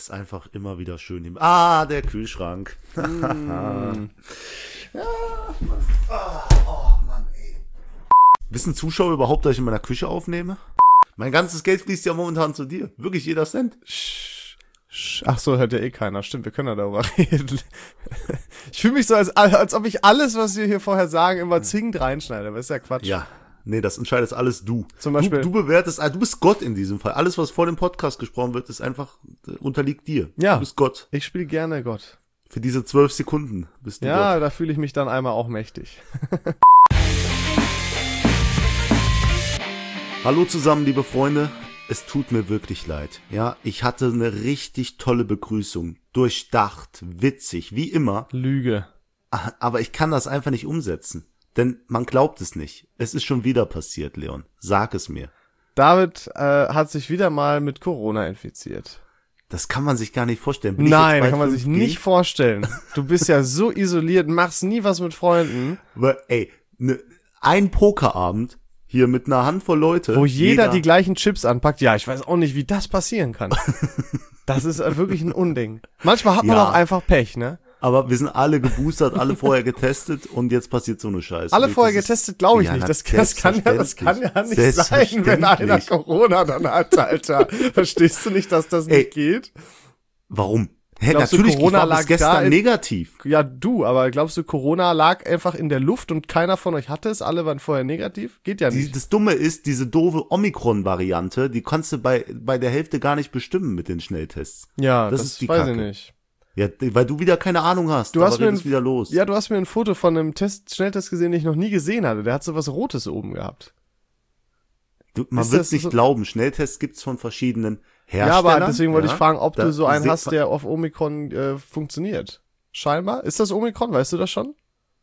ist einfach immer wieder schön. Der Kühlschrank. Ja, Mann. Mann, ey. Wissen Zuschauer überhaupt, dass ich in meiner Küche aufnehme? Mein ganzes Geld fließt ja momentan zu dir. Wirklich jeder Cent. Ach so, hört ja eh keiner. Stimmt, wir können ja darüber reden. Ich fühle mich so, als ob ich alles, was wir hier vorher sagen, immer zwingend reinschneide. Aber ist ja Quatsch. Ja. Nee, das entscheidest alles du. Zum Beispiel. Du bewertest, du bist Gott in diesem Fall. Alles, was vor dem Podcast gesprochen wird, ist einfach, unterliegt dir. Ja. Du bist Gott. Ich spiele gerne Gott. Für diese 12 Sekunden bist du Gott. Ja, da fühle ich mich dann einmal auch mächtig. Hallo zusammen, liebe Freunde. Es tut mir wirklich leid. Ja, ich hatte eine richtig tolle Begrüßung. Durchdacht, witzig, wie immer. Lüge. Aber ich kann das einfach nicht umsetzen. Denn man glaubt es nicht. Es ist schon wieder passiert, Leon. Sag es mir. David hat sich wieder mal mit Corona infiziert. Das kann man sich gar nicht vorstellen. Nein, kann man sich nicht vorstellen. Du bist ja so isoliert, machst nie was mit Freunden. Aber, ein Pokerabend hier mit einer Handvoll Leute. Wo jeder die gleichen Chips anpackt. Ja, ich weiß auch nicht, wie das passieren kann. Das ist wirklich ein Unding. Manchmal hat man auch einfach Pech, ne? Aber wir sind alle geboostert, alle vorher getestet und jetzt passiert so eine Scheiße. Alle vorher getestet, glaube ich nicht. Das kann ja nicht sein, wenn einer Corona dann hat, Alter. Verstehst du nicht, dass das nicht geht? Warum? Glaubst Natürlich, du, Corona ich war bis gestern negativ. Ja, aber glaubst du, Corona lag einfach in der Luft und keiner von euch hatte es? Alle waren vorher negativ? Geht ja nicht. Das Dumme ist, diese doofe Omikron-Variante, die kannst du bei der Hälfte gar nicht bestimmen mit den Schnelltests. Ja, das ist die weiß Kacke. Ich nicht. Ja, weil du wieder keine Ahnung hast. Du hast mir wieder los. Ja, du hast mir ein Foto von einem Schnelltest gesehen, den ich noch nie gesehen hatte. Der hat so was Rotes oben gehabt. Man wird es nicht glauben. Schnelltests gibt's von verschiedenen Herstellern. Ja, aber deswegen wollte ich fragen, ob du so einen hast, der auf Omikron funktioniert. Scheinbar. Ist das Omikron? Weißt du das schon?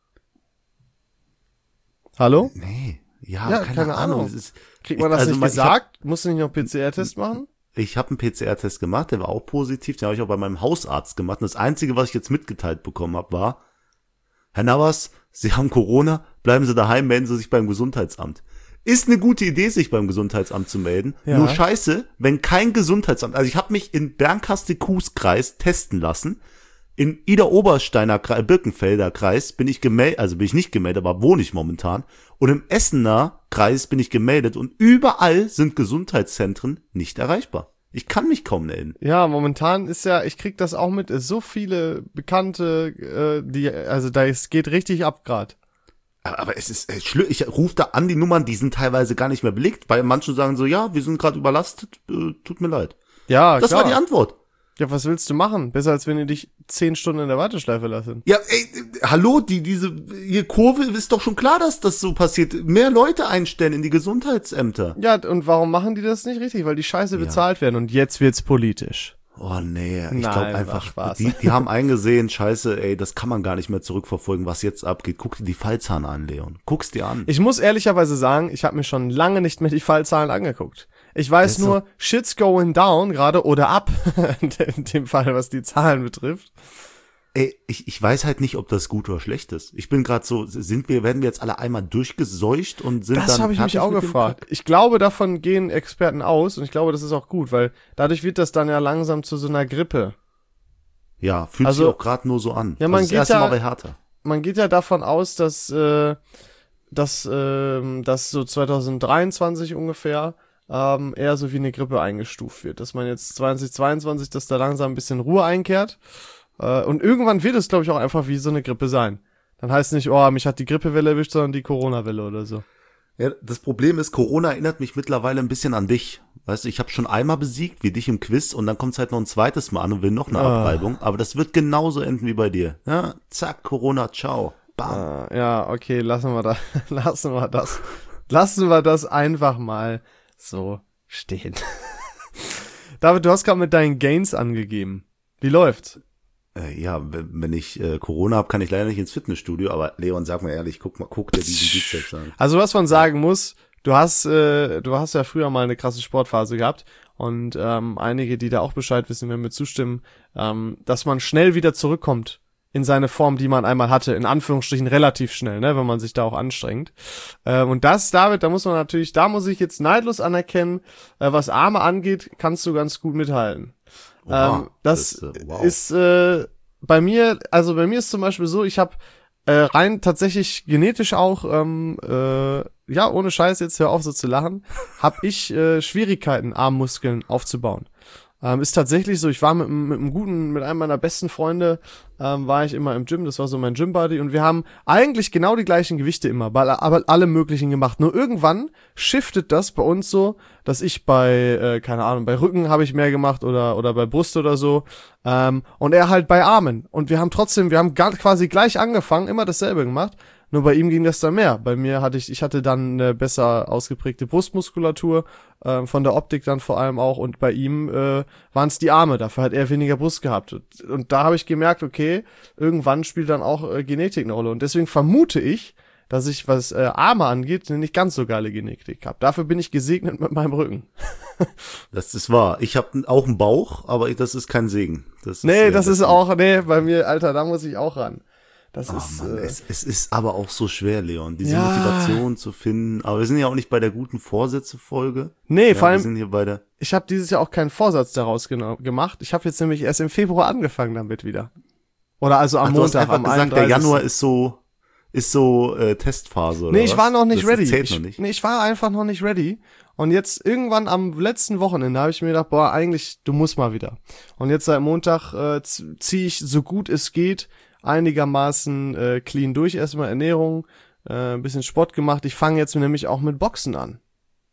Hallo? Nee. Ja, keine Ahnung. Kriegt man das nicht gesagt? Musst du nicht noch PCR-Test machen? Ich habe einen PCR-Test gemacht, der war auch positiv. Den habe ich auch bei meinem Hausarzt gemacht. Und das Einzige, was ich jetzt mitgeteilt bekommen habe, war: Herr Navas, Sie haben Corona, bleiben Sie daheim, melden Sie sich beim Gesundheitsamt. Ist eine gute Idee, sich beim Gesundheitsamt zu melden. Ja. Nur scheiße, wenn kein Gesundheitsamt... Also ich habe mich in Bernkastel-Kues-Kreis testen lassen. In Ida-Obersteiner Birkenfelder Kreis bin ich gemeldet, also bin ich nicht gemeldet, aber wohne ich momentan. Und im Essener Kreis bin ich gemeldet und überall sind Gesundheitszentren nicht erreichbar. Ich kann mich kaum melden. Ja, momentan ist ja, ich krieg das auch mit, ist so viele Bekannte, es geht richtig ab grad. Aber es ist schlimm. Ich rufe da an die Nummern, die sind teilweise gar nicht mehr belegt. Bei manchen sagen so, ja, wir sind gerade überlastet, tut mir leid. Ja, das war die Antwort. Ja, was willst du machen? Besser als wenn die dich 10 Stunden in der Warteschleife lassen. Ja, hallo, diese Kurve ist doch schon klar, dass das so passiert. Mehr Leute einstellen in die Gesundheitsämter. Ja, und warum machen die das nicht richtig? Weil die Scheiße bezahlt werden und jetzt wird's politisch. Oh nee, ich glaube einfach, die haben eingesehen, scheiße, das kann man gar nicht mehr zurückverfolgen, was jetzt abgeht. Guck dir die Fallzahlen an, Leon. Guck's dir an. Ich muss ehrlicherweise sagen, ich habe mir schon lange nicht mehr die Fallzahlen angeguckt. Ich weiß nur, shit's going down gerade oder up, in dem Fall, was die Zahlen betrifft. Ich weiß halt nicht, ob das gut oder schlecht ist. Ich bin gerade so, werden wir jetzt alle einmal durchgeseucht und sind dann... Das habe ich mich auch gefragt. Ich glaube, davon gehen Experten aus und ich glaube, das ist auch gut, weil dadurch wird das dann ja langsam zu so einer Grippe. Ja, fühlt sich auch gerade nur so an. Ja, man geht man geht ja davon aus, dass so 2023 ungefähr eher so wie eine Grippe eingestuft wird. Dass man jetzt 2022, dass da langsam ein bisschen Ruhe einkehrt. Und irgendwann wird es, glaube ich, auch einfach wie so eine Grippe sein. Dann heißt es nicht, mich hat die Grippewelle erwischt, sondern die Corona-Welle oder so. Ja, das Problem ist, Corona erinnert mich mittlerweile ein bisschen an dich. Weißt du, ich habe schon einmal besiegt, wie dich im Quiz, und dann kommt es halt noch ein zweites Mal an und will noch eine Abreibung. Aber das wird genauso enden wie bei dir. Ja, zack, Corona, ciao, bam. Ja, okay, lassen wir das einfach mal so stehen. David, du hast gerade mit deinen Gains angegeben. Wie läuft's? Ja, wenn ich Corona habe, kann ich leider nicht ins Fitnessstudio, aber Leon, sag mal ehrlich, guck dir diesen Bizeps an. Also was man sagen muss, du hast ja früher mal eine krasse Sportphase gehabt und einige, die da auch Bescheid wissen, werden mir zustimmen, dass man schnell wieder zurückkommt in seine Form, die man einmal hatte, in Anführungsstrichen relativ schnell, ne, wenn man sich da auch anstrengt. Und das, David, da muss ich jetzt neidlos anerkennen, was Arme angeht, kannst du ganz gut mithalten. Das wow. ist bei mir ist zum Beispiel so, ich habe rein tatsächlich genetisch auch, ja, ohne Scheiß, jetzt hör auf so zu lachen, habe ich Schwierigkeiten, Armmuskeln aufzubauen. Ist tatsächlich so, ich war mit einem meiner besten Freunde, war ich immer im Gym, das war so mein Gym-Buddy, und wir haben eigentlich genau die gleichen Gewichte immer, aber alle möglichen gemacht. Nur irgendwann shiftet das bei uns so, dass ich bei, keine Ahnung, bei Rücken habe ich mehr gemacht oder bei Brust oder so, und er halt bei Armen. Und wir haben quasi gleich angefangen, immer dasselbe gemacht. Nur bei ihm ging das dann mehr. Bei mir ich hatte dann eine besser ausgeprägte Brustmuskulatur, von der Optik dann vor allem auch, und bei ihm waren es die Arme, dafür hat er weniger Brust gehabt. Und da habe ich gemerkt, okay, irgendwann spielt dann auch Genetik eine Rolle. Und deswegen vermute ich, dass ich, was Arme angeht, eine nicht ganz so geile Genetik habe. Dafür bin ich gesegnet mit meinem Rücken. Das ist wahr. Ich habe auch einen Bauch, aber das ist kein Segen. Bei mir, Alter, da muss ich auch ran. Mann, es ist aber auch so schwer, Leon, diese Motivation zu finden. Aber wir sind ja auch nicht bei der guten Vorsätze-Folge. Nee, vor allem, wir sind hier bei der ich habe dieses Jahr auch keinen Vorsatz daraus gemacht. Ich habe jetzt nämlich erst im Februar angefangen damit wieder. Oder also am Montag, am 31. Der Januar ist so Testphase, oder? Nee, ich war noch nicht ready. Zählt noch nicht. Ich war einfach noch nicht ready. Und jetzt irgendwann am letzten Wochenende habe ich mir gedacht, boah, eigentlich, du musst mal wieder. Und jetzt seit Montag ziehe ich so gut es geht einigermaßen clean durch, erstmal Ernährung, ein bisschen Sport gemacht. Ich fange jetzt nämlich auch mit Boxen an.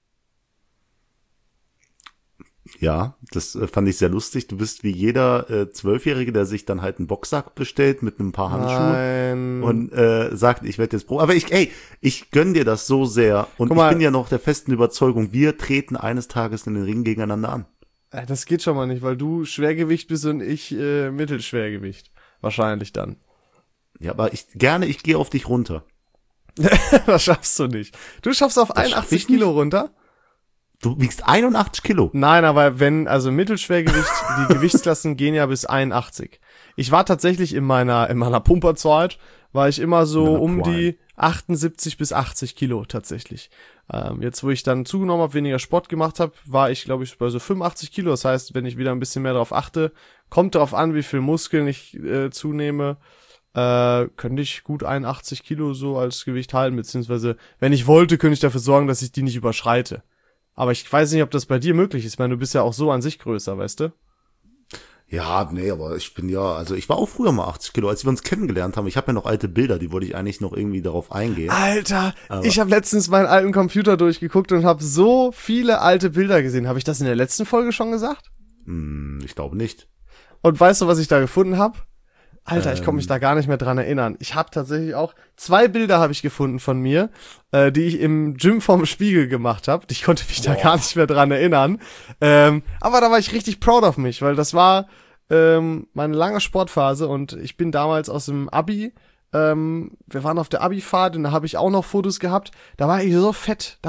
Ja, das fand ich sehr lustig. Du bist wie jeder 12-Jährige, der sich dann halt einen Boxsack bestellt mit ein paar Handschuhen und sagt, ich werde jetzt Aber ich gönn dir das so sehr. Und ich bin ja noch der festen Überzeugung, wir treten eines Tages in den Ring gegeneinander an. Das geht schon mal nicht, weil du Schwergewicht bist und ich Mittelschwergewicht. Wahrscheinlich dann. Ja, aber ich gehe auf dich runter. Das schaffst du nicht. Du schaffst auf 81 Kilo runter? Du wiegst 81 Kilo. Nein, aber Mittelschwergewicht, die Gewichtsklassen gehen ja bis 81. Ich war tatsächlich in meiner Pumperzeit, war ich immer so um die 78 bis 80 Kilo tatsächlich. Jetzt, wo ich dann zugenommen habe, weniger Sport gemacht habe, war ich, glaube ich, bei so 85 Kilo. Das heißt, wenn ich wieder ein bisschen mehr darauf achte, kommt darauf an, wie viel Muskeln ich zunehme, könnte ich gut 81 Kilo so als Gewicht halten, beziehungsweise, wenn ich wollte, könnte ich dafür sorgen, dass ich die nicht überschreite. Aber ich weiß nicht, ob das bei dir möglich ist. Ich meine, du bist ja auch so an sich größer, weißt du? Ja, nee, aber ich war auch früher mal 80 Kilo, als wir uns kennengelernt haben. Ich habe ja noch alte Bilder, die wollte ich eigentlich noch irgendwie darauf eingehen. Alter, ich habe letztens meinen alten Computer durchgeguckt und habe so viele alte Bilder gesehen. Habe ich das in der letzten Folge schon gesagt? Ich glaube nicht. Und weißt du, was ich da gefunden habe? Alter, ich komme mich da gar nicht mehr dran erinnern. Ich habe tatsächlich auch 2 Bilder habe ich gefunden von mir, die ich im Gym vorm Spiegel gemacht habe. Ich konnte mich da gar nicht mehr dran erinnern. Aber da war ich richtig proud of mich, weil das war meine lange Sportphase und ich bin damals aus dem Abi, wir waren auf der Abi-Fahrt und da habe ich auch noch Fotos gehabt. Da war ich so fett.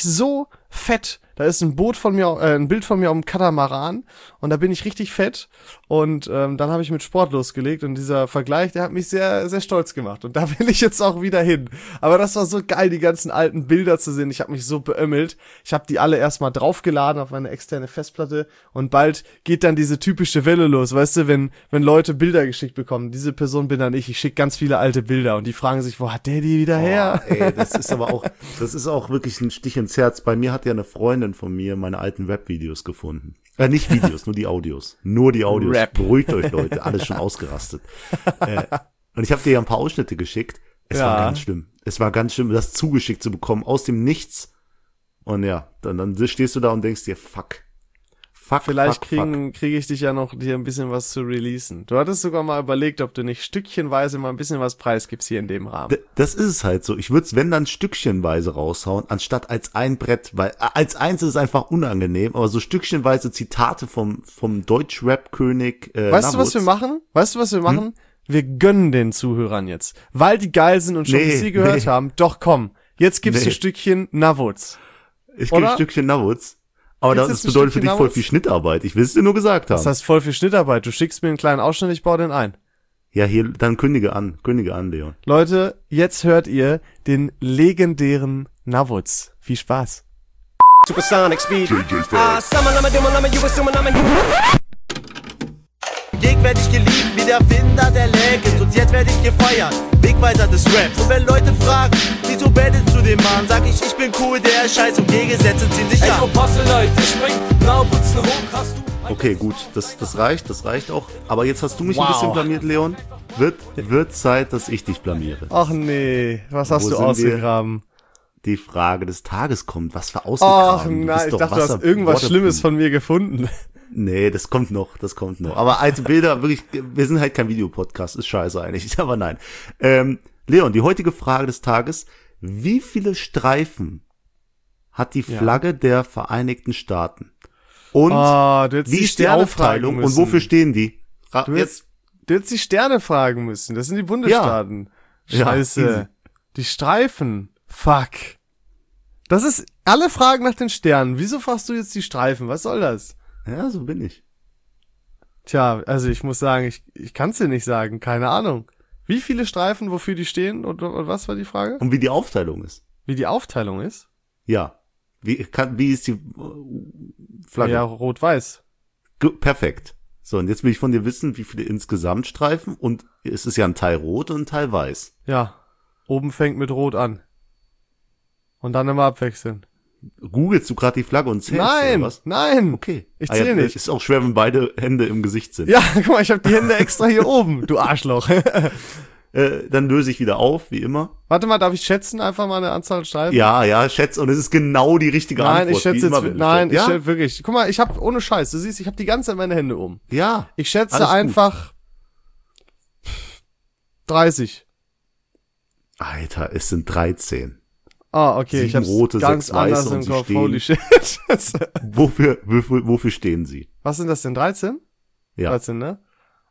Da ist ein Bild von mir auf dem Katamaran und da bin ich richtig fett und dann habe ich mit Sport losgelegt und dieser Vergleich, der hat mich sehr, sehr stolz gemacht und da will ich jetzt auch wieder hin. Aber das war so geil, die ganzen alten Bilder zu sehen. Ich habe mich so beömmelt. Ich habe die alle erstmal draufgeladen auf meine externe Festplatte und bald geht dann diese typische Welle los, weißt du, wenn Leute Bilder geschickt bekommen. Diese Person bin dann ich schicke ganz viele alte Bilder und die fragen sich, wo hat der die wieder her? Ey, das ist auch wirklich ein Stich ins Herz. Bei mir hat ja eine Freundin von mir meine alten Rap-Videos gefunden. Nicht Videos, nur die Audios. Rap. Beruhigt euch, Leute, alles schon ausgerastet. Und ich habe dir ja ein paar Ausschnitte geschickt. Es war ganz schlimm, das zugeschickt zu bekommen aus dem Nichts. Und ja, dann stehst du da und denkst dir, fuck. Vielleicht kriege ich dich ja noch, dir ein bisschen was zu releasen. Du hattest sogar mal überlegt, ob du nicht stückchenweise mal ein bisschen was preisgibst hier in dem Rahmen. Das ist es halt so. Ich würde es, wenn dann stückchenweise raushauen, anstatt als ein Brett, weil als eins ist es einfach unangenehm, aber so stückchenweise Zitate vom Deutsch-Rap-König Weißt du, was wir machen? Wir gönnen den Zuhörern jetzt, weil die geil sind und schon bis sie gehört haben. Doch komm, jetzt gibst du Stückchen Navuz. Ich gebe Stückchen Navuz. Aber das bedeutet für dich voll viel Schnittarbeit. Ich will es dir nur gesagt haben. Das heißt voll viel Schnittarbeit. Du schickst mir einen kleinen Ausschnitt, ich baue den ein. Ja, hier, dann kündige an, Leon. Leute, jetzt hört ihr den legendären Navuz. Viel Spaß. Supersonic speed. Gegend werd ich geliebt wie der Erfinder der Legends. Und jetzt werd ich gefeiert, Wegweiser des Raps. Und wenn Leute fragen, wieso bandest du den Mann, sag ich bin cool, der Scheiß und Gegensätze ziehen sich an. Passe Leute, spring, Blauputzen hoch, hast du... Okay, gut, das reicht auch. Aber jetzt hast du mich ein bisschen blamiert, Leon. Wird Zeit, dass ich dich blamiere. Ach nee, was hast Wo du sind ausgegraben? Die Frage des Tages kommt. Was für ausgegraben? Ach Du nein, bist ich doch dachte, du hast irgendwas Waterproof. Schlimmes von mir gefunden. Nee, das kommt noch. Aber alte Bilder, wirklich, wir sind halt kein Videopodcast, ist scheiße eigentlich, aber nein. Leon, die heutige Frage des Tages: Wie viele Streifen hat die Flagge der Vereinigten Staaten? Und Du hättest wie die ist die Sterne Aufteilung fragen und wofür stehen die? Du hättest die Sterne fragen müssen. Das sind die Bundesstaaten. Ja. Scheiße. Ja, easy. Die Streifen. Fuck. Das ist alle Fragen nach den Sternen. Wieso fragst du jetzt die Streifen? Was soll das? Ja, so bin ich. Tja, also ich muss sagen, ich kann es dir nicht sagen. Keine Ahnung. Wie viele Streifen, wofür die stehen und was war die Frage? Und wie die Aufteilung ist? Wie die Aufteilung ist? Ja. Wie ist die Flagge? Ja, rot-weiß. Perfekt. So, und jetzt will ich von dir wissen, wie viele insgesamt Streifen, und es ist ja ein Teil rot und ein Teil weiß. Ja. Oben fängt mit rot an. Und dann immer abwechseln. Googelst du gerade die Flagge und zählst, oder was? Nein. Okay. Ich zähl nicht. Ist auch schwer, wenn beide Hände im Gesicht sind. Ja, guck mal, ich habe die Hände extra hier oben, du Arschloch. Dann löse ich wieder auf, wie immer. Warte mal, darf ich schätzen? Einfach mal eine Anzahl Streifen? Ja, schätze, und es ist genau die richtige Nein, Antwort. ich schätze wie immer, jetzt, wenn du nein, ich stellst. schätze wirklich. Guck mal, ich habe ohne Scheiß, du siehst, ich habe die ganze Zeit meine Hände oben. Ja. Ich schätze alles einfach 30. Gut. Alter, es sind 13. Ah, okay, 7 ich hab's rote, ganz 6 weiße anders und im sie Kopf. stehen- Holy shit. Wofür stehen sie? Was sind das denn, 13? Ja. 13, ne?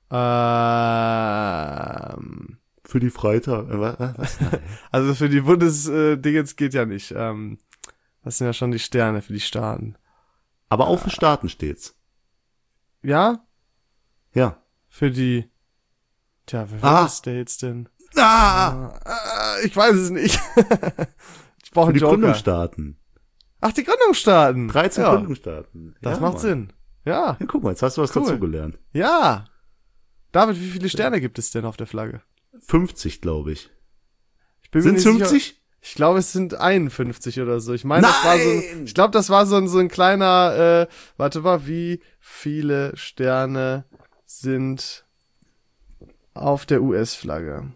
Für die Freitag. Was? Also für die Bundesdingens geht ja nicht. Das sind ja schon die Sterne für die Staaten. Aber auch für Staaten steht's. Ja? Ja. Für die... Tja, für welche States denn? Ich weiß es nicht. Ich brauche Für einen die Joker. Gründungsstaaten. Ach, die Gründungsstaaten. 13 ja. Gründungsstaaten. Das Ja, macht Mann. Sinn. Ja. Ja, guck mal, jetzt hast du was Cool. dazugelernt. Ja. David, wie viele Sterne gibt es denn auf der Flagge? 50, glaube ich. Ich bin mir Sind's nicht sicher. 50? Ich glaube, es sind 51 oder so. Ich meine, das war so Nein! ich glaube, das war so ein kleiner, warte mal, wie viele Sterne sind auf der US-Flagge?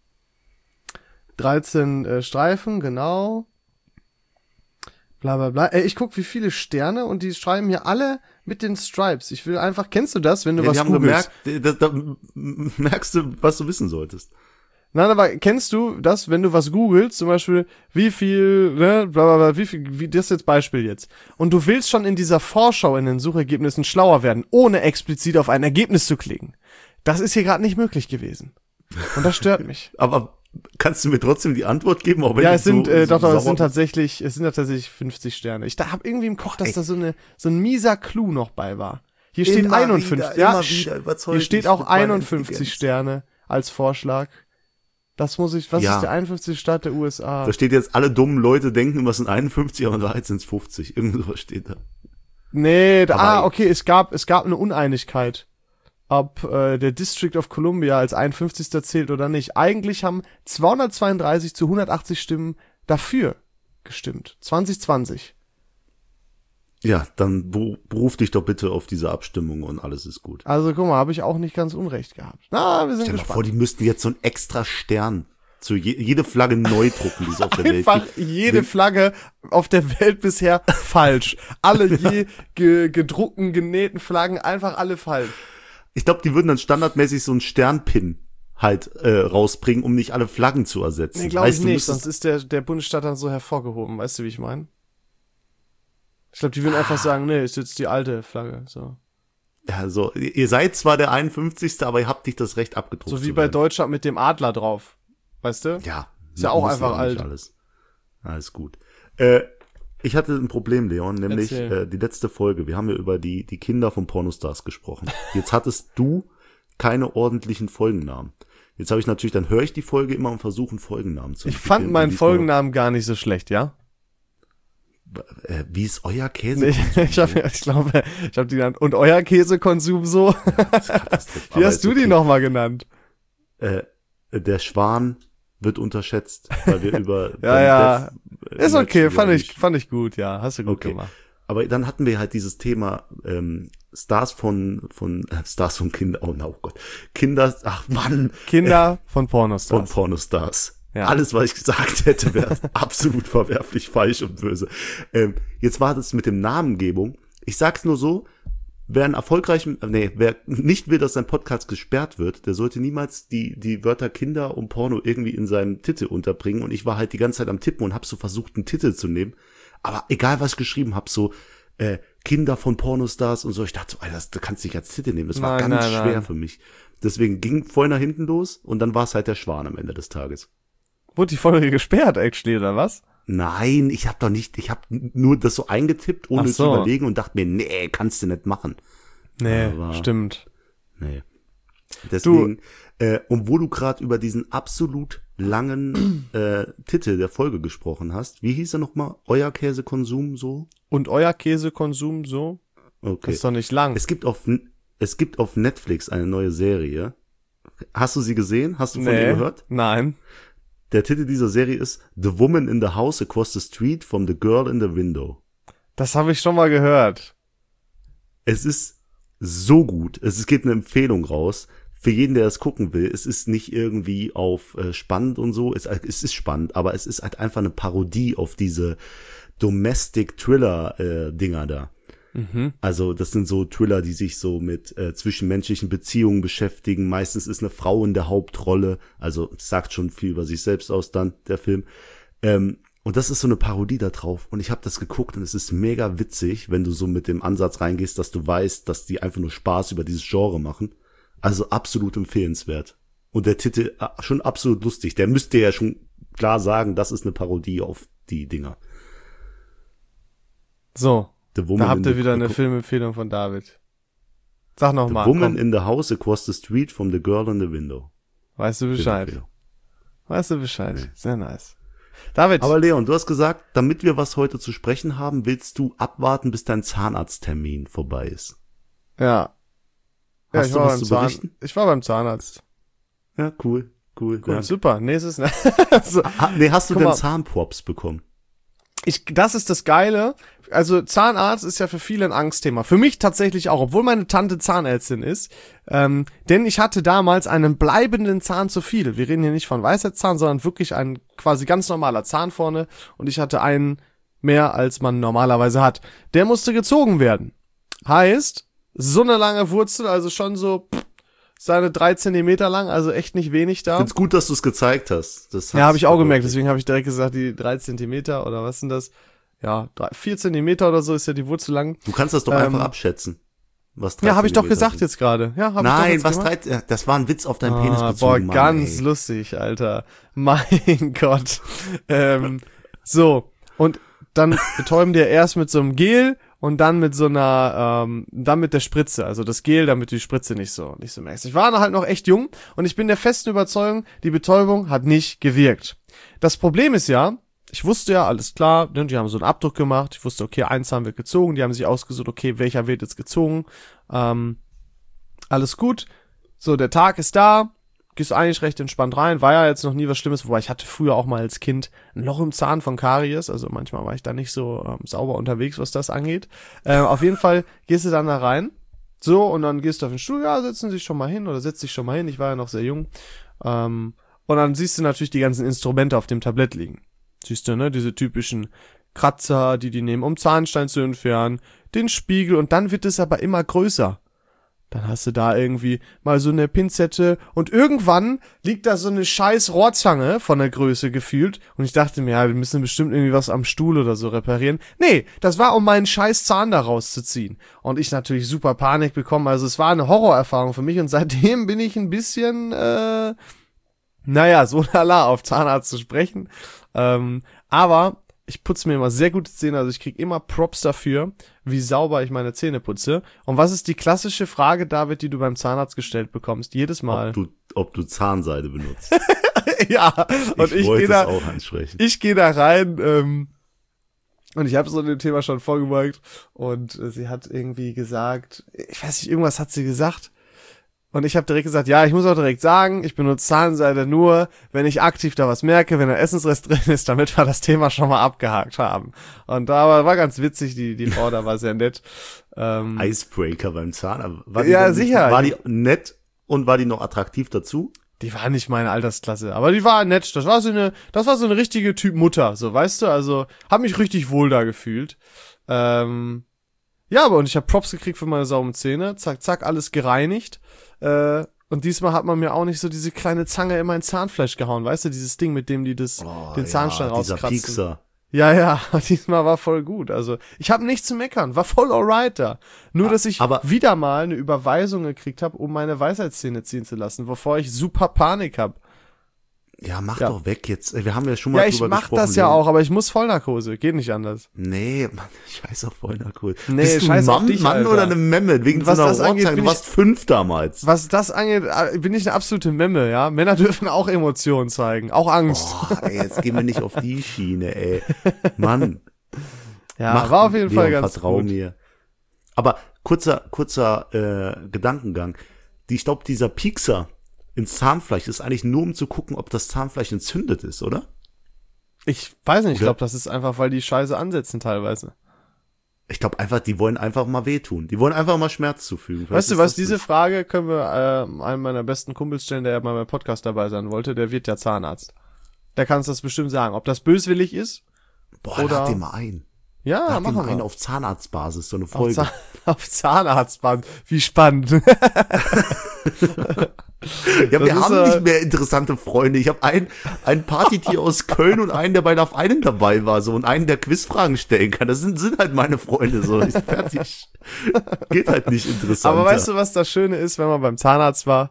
13 Streifen, genau. Bla bla bla. Ich guck, wie viele Sterne, und die schreiben hier alle mit den Stripes. Ich will einfach, kennst du das, wenn du Ja, was die haben googelst? gemerkt, da merkst du, was du wissen solltest. Nein, aber kennst du das, wenn du was googelst, zum Beispiel, wie viel, ne, bla bla bla, wie das jetzt Beispiel jetzt. Und du willst schon in dieser Vorschau in den Suchergebnissen schlauer werden, ohne explizit auf ein Ergebnis zu klicken. Das ist hier gerade nicht möglich gewesen. Und das stört mich. Aber kannst du mir trotzdem die Antwort geben? Auch wenn Ja, du es sind, so doch, sauer es sind bist? tatsächlich 50 Sterne. Ich habe irgendwie im Kopf, dass da so ein mieser Clou noch bei war. Hier steht Immer 51. wieder, Ja, immer wieder, überzeug hier steht mich auch mit meiner 51 Intelligenz. Sterne als Vorschlag. Was Ja. ist der 51. Staat der USA? Da steht jetzt, alle dummen Leute denken immer, es sind 51, aber in Wahrheit sind es 50. Irgend sowas steht da. Nee, Aber okay, es gab eine Uneinigkeit, ob der District of Columbia als 51. zählt oder nicht. Eigentlich haben 232 zu 180 Stimmen dafür gestimmt. 2020. Ja, dann beruf dich doch bitte auf diese Abstimmung und alles ist gut. Also guck mal, habe ich auch nicht ganz unrecht gehabt. Na, wir sind Stell dir mal vor, gespannt. die müssten jetzt so einen extra Stern zu jede Flagge neu drucken, die es auf der Welt Einfach gibt. jede Flagge auf der Welt bisher falsch. Alle je gedruckten, genähten Flaggen, einfach alle falsch. Ich glaube, die würden dann standardmäßig so einen Sternpin halt rausbringen, um nicht alle Flaggen zu ersetzen. Nee, glaube ich Heißt, du nicht, müsstest- sonst ist der Bundesstaat dann so hervorgehoben. Weißt du, wie ich meine? Ich glaube, die würden einfach sagen, nee, ist jetzt die alte Flagge. So Ja, so, ihr seid zwar der 51., aber ihr habt nicht das Recht abgedruckt so wie zu bei werden. Deutschland mit dem Adler drauf. Weißt du? Ja. Ist ja auch muss einfach nicht alt. Alles gut. Ich hatte ein Problem, Leon, nämlich Erzähl. die letzte Folge. Wir haben ja über die Kinder von Pornostars gesprochen. Jetzt hattest du keine ordentlichen Folgennamen. Jetzt habe ich natürlich, dann höre ich die Folge immer und versuche einen Folgennamen zu Ich entwickeln. fand Und meinen diesmal- Folgennamen gar nicht so schlecht, ja? Wie ist euer Käse? Ich glaube, ich habe die genannt. Und euer Käsekonsum so? Wie hast du die nochmal genannt? Der Schwan wird unterschätzt, weil wir über ja, ist okay, Match fand ich gut, ja, hast du gut gemacht. Aber dann hatten wir halt dieses Thema Stars von Kinder, oh Gott, Kinder, ach Mann. Kinder von Pornostars. Von Pornostars. Ja. Alles, was ich gesagt hätte, wäre absolut verwerflich, falsch und böse. Jetzt war das mit dem Namengebung. Ich sag's nur so, wer nicht will, dass sein Podcast gesperrt wird, der sollte niemals die Wörter Kinder und Porno irgendwie in seinem Titel unterbringen. Und ich war halt die ganze Zeit am Tippen und hab so versucht, einen Titel zu nehmen. Aber egal, was ich geschrieben hab, so Kinder von Pornostars und so, ich dachte so, das kannst du nicht als Titel nehmen. Das war ganz schwer für mich. Deswegen ging voll nach hinten los und dann war es halt der Schwan am Ende des Tages. Wurde die Folge gesperrt, actually, oder was? Nein, ich habe nur das so eingetippt, ohne zu überlegen und dachte mir, nee, kannst du nicht machen. Nee, stimmt. Nee. Deswegen, und wo du gerade über diesen absolut langen Titel der Folge gesprochen hast, wie hieß er nochmal? Euer Käsekonsum so? Und euer Käsekonsum so? Okay. Das ist doch nicht lang. Es gibt auf Netflix eine neue Serie. Hast du sie gesehen? Hast du von ihr gehört? Nein. Der Titel dieser Serie ist The Woman in the House Across the Street from the Girl in the Window. Das habe ich schon mal gehört. Es ist so gut. Es gibt eine Empfehlung raus. Für jeden, der es gucken will. Es ist nicht irgendwie auf spannend und so. Es ist spannend, aber es ist halt einfach eine Parodie auf diese Domestic Thriller Dinger da. Also das sind so Thriller, die sich so mit zwischenmenschlichen Beziehungen beschäftigen. Meistens ist eine Frau in der Hauptrolle. Also sagt schon viel über sich selbst aus dann, der Film. Und das ist so eine Parodie da drauf. Und ich habe das geguckt und es ist mega witzig, wenn du so mit dem Ansatz reingehst, dass du weißt, dass die einfach nur Spaß über dieses Genre machen. Also absolut empfehlenswert. Und der Titel schon absolut lustig. Der müsste ja schon klar sagen, das ist eine Parodie auf die Dinger. So. Da habt ihr wieder eine Filmempfehlung von David. Sag nochmal. The Woman in the House Across the Street from the Girl in the Window. Weißt du Bescheid? Nee. Sehr nice. David. Aber Leon, du hast gesagt, damit wir was heute zu sprechen haben, willst du abwarten, bis dein Zahnarzttermin vorbei ist. Ja. Hast du was zu berichten? Ich war beim Zahnarzt. Ja, cool. Ja. Super. Nächstes. So. Hast du denn Zahnprops bekommen? Das ist das Geile. Also Zahnarzt ist ja für viele ein Angstthema. Für mich tatsächlich auch, obwohl meine Tante Zahnärztin ist. Denn ich hatte damals einen bleibenden Zahn zu viel. Wir reden hier nicht von Weisheitszahn, sondern wirklich ein quasi ganz normaler Zahn vorne. Und ich hatte einen mehr, als man normalerweise hat. Der musste gezogen werden. Heißt, so eine lange Wurzel, also schon so seine 3 Zentimeter lang, also echt nicht wenig da. Ich find's gut, dass du es gezeigt hast. Ja, habe ich auch gemerkt, deswegen habe ich direkt gesagt, die 3 Zentimeter oder was sind das? Ja, 4 Zentimeter oder so ist ja die Wurzel lang. Du kannst das doch einfach abschätzen. Was 3 ja, habe ich doch gesagt sind. jetzt gerade. Ja, hab Nein, ich doch was 3, das war ein Witz auf deinen Penis bezogen. Boah, ganz lustig, Alter. Mein Gott. So, und dann betäuben die erst mit so einem Gel und dann mit so einer, dann mit der Spritze, also das Gel, damit du die Spritze nicht so merkst. Ich war halt noch echt jung und ich bin der festen Überzeugung, die Betäubung hat nicht gewirkt. Das Problem ist ja, ich wusste ja, alles klar, die haben so einen Abdruck gemacht, ich wusste, okay, ein Zahn wird gezogen, die haben sich ausgesucht, okay, welcher wird jetzt gezogen, alles gut, so, der Tag ist da, gehst eigentlich recht entspannt rein, war ja jetzt noch nie was Schlimmes, wobei ich hatte früher auch mal als Kind ein Loch im Zahn von Karies, also manchmal war ich da nicht so sauber unterwegs, was das angeht. Auf jeden Fall gehst du dann da rein, so, und dann gehst du auf den Stuhl, ja, setzen sich schon mal hin oder setz dich schon mal hin, ich war ja noch sehr jung, und dann siehst du natürlich die ganzen Instrumente auf dem Tablett liegen. Siehst du, ne, diese typischen Kratzer, die nehmen, um Zahnstein zu entfernen, den Spiegel, und dann wird es aber immer größer. Dann hast du da irgendwie mal so eine Pinzette und irgendwann liegt da so eine scheiß Rohrzange von der Größe gefühlt und ich dachte mir, ja, wir müssen bestimmt irgendwie was am Stuhl oder so reparieren. Nee, das war, um meinen scheiß Zahn da rauszuziehen. Und ich natürlich super Panik bekommen, also es war eine Horrorerfahrung für mich und seitdem bin ich ein bisschen, so lala auf Zahnarzt zu sprechen. Aber ich putze mir immer sehr gute Zähne, also ich krieg immer Props dafür, wie sauber ich meine Zähne putze. Und was ist die klassische Frage, David, die du beim Zahnarzt gestellt bekommst? Jedes Mal. Ob du Zahnseide benutzt. Ja, und ich gehe da, auch ansprechen. Ich gehe da rein, Und ich habe so dem Thema schon vorgebeugt und sie hat irgendwie gesagt, ich weiß nicht, irgendwas hat sie gesagt. Und ich habe direkt gesagt, ja, ich muss auch direkt sagen, ich benutze Zahnseide nur, wenn ich aktiv da was merke, wenn ein Essensrest drin ist, damit wir das Thema schon mal abgehakt haben. Und da war ganz witzig, die Frau da war sehr nett. Icebreaker beim Zahn. Ja, sicher. War die nett und war die noch attraktiv dazu? Die war nicht meine Altersklasse, aber die war nett. Das war so eine richtige Typ Mutter, so, weißt du, also, hab mich richtig wohl da gefühlt. Ja, aber und ich habe Props gekriegt für meine sauren Zähne. Zack, zack, alles gereinigt. Und diesmal hat man mir auch nicht so diese kleine Zange in mein Zahnfleisch gehauen, weißt du, dieses Ding, mit dem die den Zahnstein rauskratzen. Dieser Piekser. Ja, diesmal war voll gut. Also, ich habe nichts zu meckern, war voll alright da. Nur, dass ich wieder mal eine Überweisung gekriegt habe, um meine Weisheitszähne ziehen zu lassen, wovor ich super Panik habe. Ja, mach doch weg jetzt. Wir haben ja schon mal drüber gesprochen. Ja, ich mach das ja auch, aber ich muss Vollnarkose. Geht nicht anders. Nee, Mann, scheiß auf Vollnarkose. Nee, bist du scheiß auf dich, Mann Alter. oder eine Memme? Wegen was so einer das angeht, Rohrzeit. Du warst 5 damals. Was das angeht, bin ich eine absolute Memme, ja. Männer dürfen auch Emotionen zeigen. Auch Angst. Oh, ey, jetzt gehen wir nicht auf die Schiene, ey. Mann. Ja, war auf jeden Fall ganz vertrau gut. mir. Aber kurzer Gedankengang. Ich glaube, dieser Piekser ins Zahnfleisch ist eigentlich nur, um zu gucken, ob das Zahnfleisch entzündet ist, oder? Ich weiß nicht, ich glaube, das ist einfach, weil die Scheiße ansetzen teilweise. Ich glaube einfach, die wollen einfach mal wehtun. Die wollen einfach mal Schmerz zufügen. Weißt du was, diese Frage können wir einem meiner besten Kumpels stellen, der ja mal beim Podcast dabei sein wollte, der wird ja Zahnarzt. Der kann uns das bestimmt sagen, ob das böswillig ist. Boah, oder lad den mal ein. Ja, lad machen den mal wir. ein auf Zahnarztbasis, so eine Folge. Auf Zahnarztband. Wie spannend. Ja, wir Das haben ist, nicht mehr interessante Freunde. Ich habe ein Partytier aus Köln und einen, der bei Love Island dabei war, so, und einen, der Quizfragen stellen kann. Das sind halt meine Freunde, so. Ist fertig. Geht halt nicht interessant. Aber weißt du, was das Schöne ist, wenn man beim Zahnarzt war?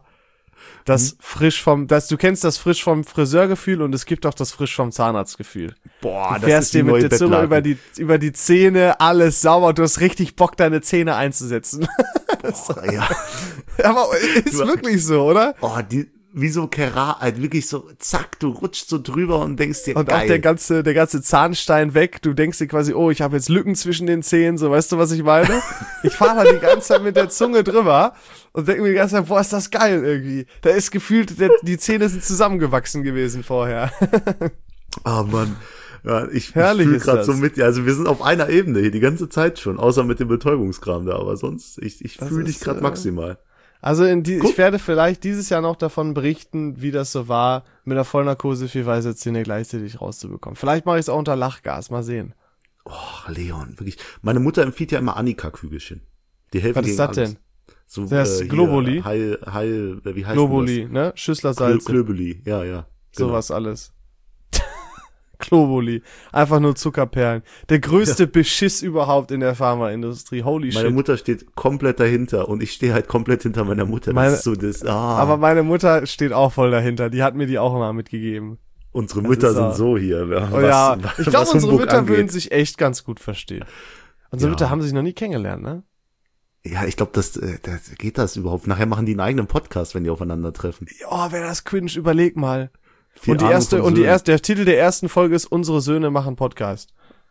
Du kennst das frisch vom Friseurgefühl und es gibt auch das frisch vom Zahnarztgefühl. Boah, Du fährst dir mit der Zunge über die Zähne, alles sauber, du hast richtig Bock, deine Zähne einzusetzen. Boah, ja. Aber ist wirklich so, oder? Oh, wie so halt wirklich so, zack, du rutschst so drüber und denkst dir, Und geil. auch der ganze Zahnstein weg, du denkst dir quasi, oh, ich habe jetzt Lücken zwischen den Zähnen, so, weißt du, was ich meine? Ich fahre halt die ganze Zeit mit der Zunge drüber und denke mir die ganze Zeit, boah, ist das geil irgendwie. Da ist gefühlt, die Zähne sind zusammengewachsen gewesen vorher. Oh Mann. Ja, ich Herrlich fühle ist gerade das. so mit. Ja, also wir sind auf einer Ebene hier die ganze Zeit schon, außer mit dem Betäubungskram da, aber sonst, ich fühle dich gerade maximal. Also ich werde vielleicht dieses Jahr noch davon berichten, wie das so war, mit der Vollnarkose 4 weiße Zähne gleichzeitig rauszubekommen. Vielleicht mache ich es auch unter Lachgas, mal sehen. Oh, Leon, wirklich. Meine Mutter empfiehlt ja immer Annika-Kügelchen. Die helfen Was ist gegen das alles. denn? So, Das ist Globuli? Wie heißt Globuli, ne? Schüsslersalz, Globuli, ja. Genau. sowas alles. Globuli. Einfach nur Zuckerperlen. Der größte Beschiss überhaupt in der Pharmaindustrie. Holy Meine shit. Mutter steht komplett dahinter und ich stehe halt komplett hinter meiner Mutter. Das ist so das, Aber meine Mutter steht auch voll dahinter. Die hat mir die auch immer mitgegeben. unsere Mütter ist sind auch- so hier. Oh ja, ich glaube, unsere Humbug Mütter angeht. würden sich echt ganz gut verstehen. Unsere Ja. Mütter haben sich noch nie kennengelernt, ne? Ja, ich glaube, das geht das überhaupt. Nachher machen die einen eigenen Podcast, wenn die aufeinandertreffen. Oh, wäre das cringe, überleg mal. Vier Und Arme von Söhnen. der Titel der ersten Folge ist Unsere Söhne machen Podcast.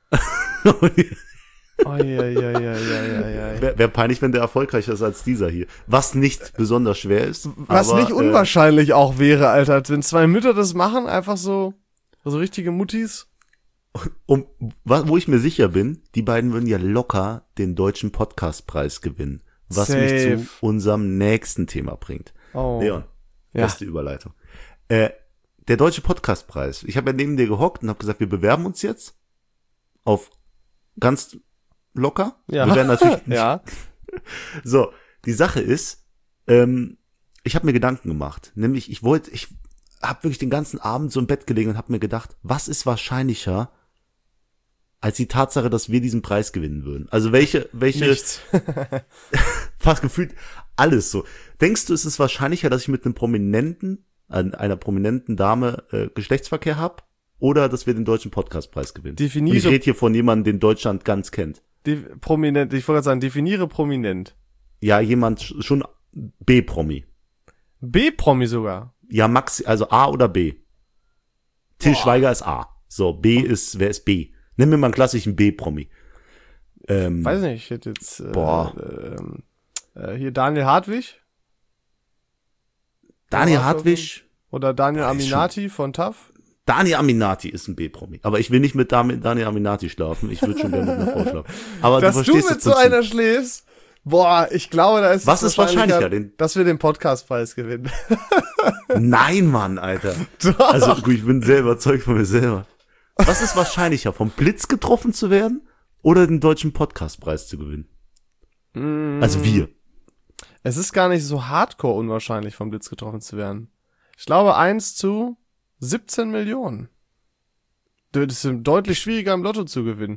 Oh, ja. Wäre peinlich, wenn der erfolgreicher ist als dieser hier. Was nicht besonders schwer ist. Was aber, nicht unwahrscheinlich auch wäre, Alter, wenn 2 Mütter das machen, einfach so richtige Muttis. Wo ich mir sicher bin, die beiden würden ja locker den deutschen Podcastpreis gewinnen. Was mich Safe. zu unserem nächsten Thema bringt. Oh. Leon, Ja. beste Überleitung. Der deutsche Podcastpreis. Ich habe ja neben dir gehockt und habe gesagt, wir bewerben uns jetzt auf ganz locker. Ja. Wir werden natürlich nicht. Ja. So, die Sache ist, ich habe mir Gedanken gemacht. Nämlich, ich habe wirklich den ganzen Abend so im Bett gelegen und habe mir gedacht, was ist wahrscheinlicher als die Tatsache, dass wir diesen Preis gewinnen würden? Also welche Nichts. fast gefühlt alles so. Denkst du, ist es wahrscheinlicher, dass ich mit einer prominenten Dame Geschlechtsverkehr habe? Oder dass wir den deutschen Podcastpreis gewinnen? Definiere- Und ich rede hier von jemandem, den Deutschland ganz kennt. Prominent, ich wollte gerade sagen, definiere prominent. Ja, jemand schon B-Promi. B-Promi sogar. Ja, also A oder B. Till Schweiger ist A. So, wer ist B? Nimm mir mal einen klassischen B-Promi. Weiß nicht, ich hätte jetzt hier Daniel Hartwig. Daniel Hartwig. Oder Daniel Aminati von TAF. Daniel Aminati ist ein B-Promi. Aber ich will nicht mit Daniel Aminati schlafen. Ich würde schon gerne mit einer Frau schlafen. Aber Dass du verstehst mit so einer schläfst, boah, ich glaube, da ist was ist wahrscheinlicher? Dass wir den Podcastpreis gewinnen. Nein, Mann, Alter. Doch. Also gut, ich bin sehr überzeugt von mir selber. Was ist wahrscheinlicher, vom Blitz getroffen zu werden oder den deutschen Podcastpreis zu gewinnen? Also wir. Es ist gar nicht so hardcore unwahrscheinlich, vom Blitz getroffen zu werden. Ich glaube 1:17 Millionen. Das ist deutlich schwieriger im Lotto zu gewinnen.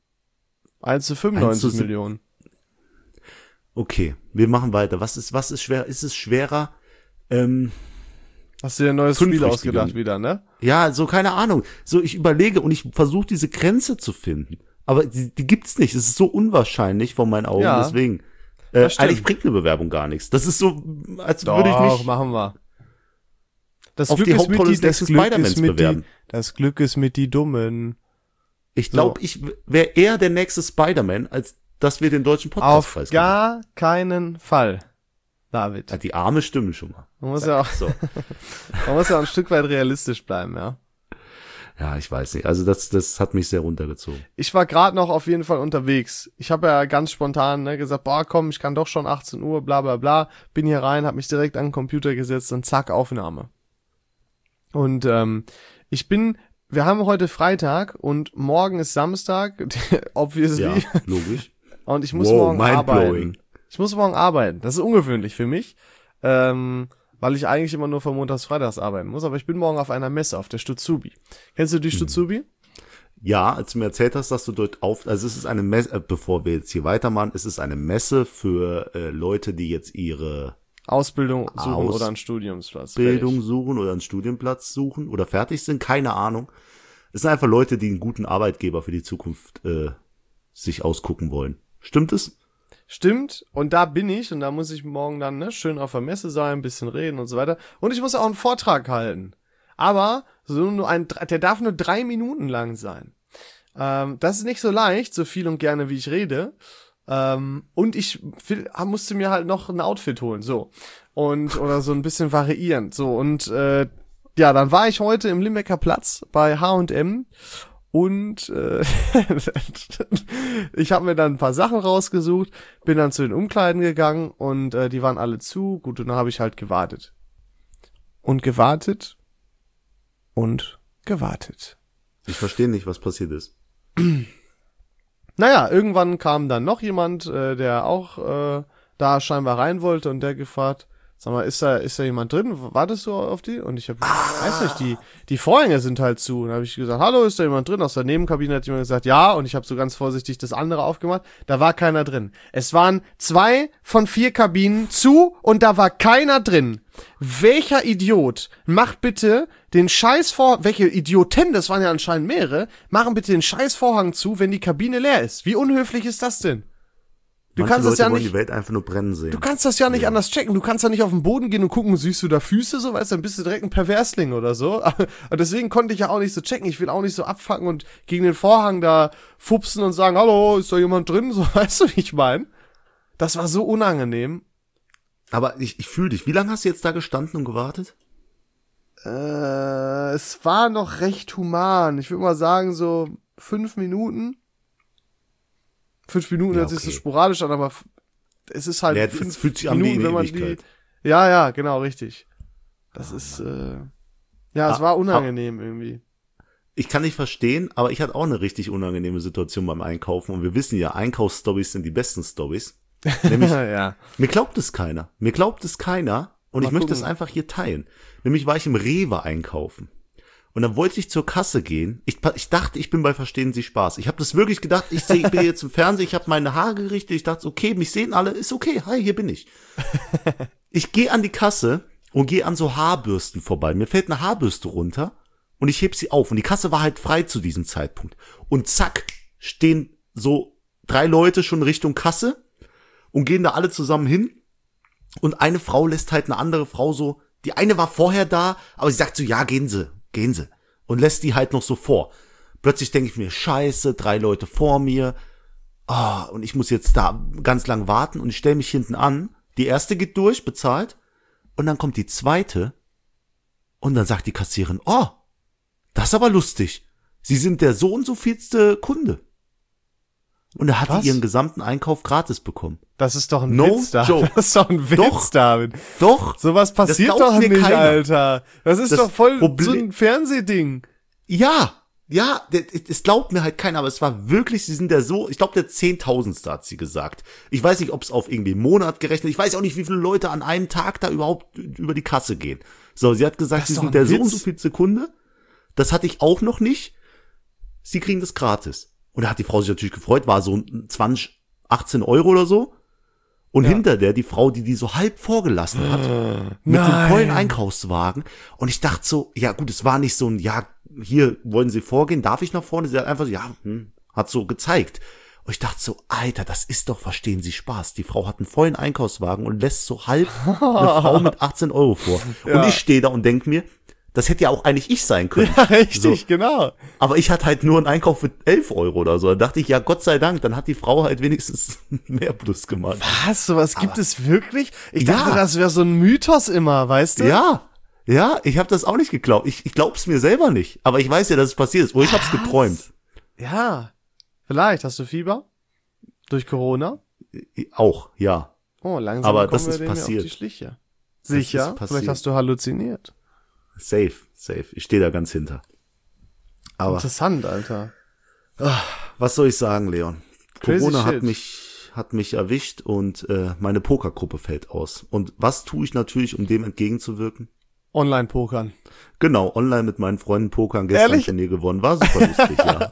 1:95 Millionen. Okay, wir machen weiter. Was ist schwer? Ist es schwerer? Hast du dir ein neues Spiel ausgedacht wieder, ne? Ja, so keine Ahnung. So ich überlege und ich versuche diese Grenze zu finden. Aber die gibt's nicht. Es ist so unwahrscheinlich von meinen Augen, Ja, deswegen. das stimmt. Eigentlich bringt eine Bewerbung gar nichts. Das ist so, als Doch, würde ich mich machen wir. Das auf Glück die ist Hauptrolle mit des Spider-Mans bewerben. Das Glück ist mit die Dummen. Ich glaube, ich wäre eher der nächste Spider-Man, als dass wir den deutschen Auf Podcastpreis gar keinen Fall, David. gewinnen. Die Arme stimmen schon mal. Man muss ja auch So. ein Stück weit realistisch bleiben, ja. Ja, ich weiß nicht. Also das hat mich sehr runtergezogen. Ich war gerade noch auf jeden Fall unterwegs. Ich habe ja ganz spontan gesagt, boah, komm, ich kann doch schon 18 Uhr, bla bla bla. Bin hier rein, habe mich direkt an den Computer gesetzt und zack, Aufnahme. Und wir haben heute Freitag und morgen ist Samstag, obviously. Ja, logisch. Und ich muss Wow, morgen mindblowing. arbeiten. Ich muss morgen arbeiten. Das ist ungewöhnlich für mich, weil ich eigentlich immer nur von Montags Freitags arbeiten muss. Aber ich bin morgen auf einer Messe, auf der Stutzubi. Kennst du die Stutzubi? Ja, als du mir erzählt hast, dass du dort also es ist eine Messe, bevor wir jetzt hier weitermachen, es ist eine Messe für Leute, die jetzt ihre Ausbildung suchen oder einen Studiumsplatz. Bildung Fertig. suchen oder einen Studienplatz suchen oder fertig sind, keine Ahnung. Es sind einfach Leute, die einen guten Arbeitgeber für die Zukunft sich ausgucken wollen. Stimmt es? Stimmt, und da bin ich und da muss ich morgen dann schön auf der Messe sein, ein bisschen reden und so weiter. Und ich muss auch einen Vortrag halten. Aber der darf nur 3 Minuten lang sein. Das ist nicht so leicht, so viel und gerne wie ich rede. Und ich musste mir halt noch ein Outfit holen, so. Oder so ein bisschen variieren, so. Und ja, dann war ich heute im Limbecker Platz bei H&M und ich habe mir dann ein paar Sachen rausgesucht, bin dann zu den Umkleiden gegangen und die waren alle zu. Gut, und dann habe ich halt gewartet. Und gewartet. Und gewartet. Ich verstehe nicht, was passiert ist. Naja, irgendwann kam dann noch jemand, der auch da scheinbar rein wollte und der gefragt, sag mal, ist da jemand drin? Wartest du auf die? Und ich habe, weiß nicht, die Vorhänge sind halt zu. Und dann habe ich gesagt, hallo, ist da jemand drin? Aus der Nebenkabine hat jemand gesagt, ja. Und ich habe so ganz vorsichtig das andere aufgemacht. Da war keiner drin. Es waren 2 von 4 Kabinen zu und da war keiner drin. Welcher Idiot macht bitte den welche Idioten, das waren ja anscheinend mehrere, machen bitte den Scheißvorhang zu, wenn die Kabine leer ist? Wie unhöflich ist das denn? Du Manche kannst das Leute ja wollen nicht, die Welt einfach nur brennen sehen. du kannst das ja nicht anders checken. Du kannst ja nicht auf den Boden gehen und gucken, siehst du da Füße, so, weißt du, dann bist du direkt ein Perversling oder so. Und deswegen konnte ich ja auch nicht so checken. Ich will auch nicht so abfacken und gegen den Vorhang da fupsen und sagen, hallo, ist da jemand drin? So, weißt du, wie ich mein? Das war so unangenehm. Aber ich fühle dich. Wie lange hast du jetzt da gestanden und gewartet? Es war noch recht human. Ich würde mal sagen, so 5 Minuten. 5 Minuten hört sich so sporadisch an, aber es ist halt Ja, 5 es fühlt sich an wie Minuten, wenn man Ewigkeit. Ja, genau, richtig. Das ist, es war unangenehm irgendwie. Ich kann nicht verstehen, aber ich hatte auch eine richtig unangenehme Situation beim Einkaufen. Und wir wissen ja, Einkaufsstories sind die besten Stories. Nämlich, Ja. mir glaubt es keiner. Und ich möchte es einfach hier teilen. Nämlich war ich im Rewe einkaufen. Und dann wollte ich zur Kasse gehen. Ich dachte, ich bin bei Verstehen Sie Spaß. Ich habe das wirklich gedacht. Ich bin jetzt im Fernsehen, ich habe meine Haare gerichtet. Ich dachte, okay, mich sehen alle, ist okay. Hi, hier bin ich. Ich gehe an die Kasse und gehe an so Haarbürsten vorbei. Mir fällt eine Haarbürste runter und ich heb sie auf. Und die Kasse war halt frei zu diesem Zeitpunkt. Und zack, stehen so 3 Leute schon Richtung Kasse und gehen da alle zusammen hin. Und eine Frau lässt halt eine andere Frau so, die eine war vorher da, aber sie sagt so, ja, gehen Sie. Und lässt die halt noch so vor. Plötzlich denke ich mir, scheiße, 3 Leute vor mir. Und ich muss jetzt da ganz lang warten und ich stelle mich hinten an. Die erste geht durch, bezahlt. Und dann kommt die zweite. Und dann sagt die Kassiererin, das ist aber lustig. Sie sind der so und so vielste Kunde. Und er hat Was? ihren gesamten Einkauf gratis bekommen. Das ist doch ein No Witz, David. joke. Das ist doch ein Witz, Doch. David. Doch. Sowas passiert glaubt doch mir nicht, keiner. Alter. Das ist Das doch voll so Problem- ein Fernsehding. Ja, es glaubt mir halt keiner, aber es war wirklich, sie sind der so, ich glaube der 10.000ste hat sie gesagt. Ich weiß nicht, ob es auf irgendwie einen Monat gerechnet, ich weiß auch nicht, wie viele Leute an einem Tag da überhaupt über die Kasse gehen. So, sie hat gesagt, Das sie ist sind doch der ein so und Witz. so vielste Kunde. Das hatte ich auch noch nicht. Sie kriegen das gratis. Und da hat die Frau sich natürlich gefreut, war so 18 Euro oder so. Und hinter der die Frau, die so halb vorgelassen hat, mit dem Nein. vollen Einkaufswagen. Und ich dachte so, ja gut, es war nicht so ein, ja, hier wollen Sie vorgehen, darf ich nach vorne? Sie hat einfach so, hat so gezeigt. Und ich dachte so, Alter, das ist doch, verstehen Sie, Spaß. Die Frau hat einen vollen Einkaufswagen und lässt so halb eine Frau mit 18 Euro vor. Ja. Und ich stehe da und denk mir, das hätte ja auch eigentlich ich sein können. Ja, richtig, So. genau. Aber ich hatte halt nur einen Einkauf für 11 Euro oder so. Da dachte ich, ja, Gott sei Dank, dann hat die Frau halt wenigstens mehr Plus gemacht. Was, sowas gibt es wirklich? Ich Ja. dachte, das wäre so ein Mythos immer, weißt du? Ja, ich habe das auch nicht geglaubt. Ich glaub's mir selber nicht. Aber ich weiß ja, dass es passiert ist. Oh, ich hab's geträumt. Ja. Vielleicht. Hast du Fieber? Durch Corona? Auch, ja. Oh, langsam Aber kommen das wir ist dem ja auf passiert. die Schliche. Sicher? ist passiert. Vielleicht hast du halluziniert. Safe. Ich stehe da ganz hinter. Aber Interessant, Alter. was soll ich sagen, Leon? Crazy Corona shit. hat mich erwischt und meine Pokergruppe fällt aus. Und was tue ich natürlich, um dem entgegenzuwirken? Online-Pokern. Genau, online mit meinen Freunden pokern, gestern Ehrlich? Turnier gewonnen. War super lustig, ja.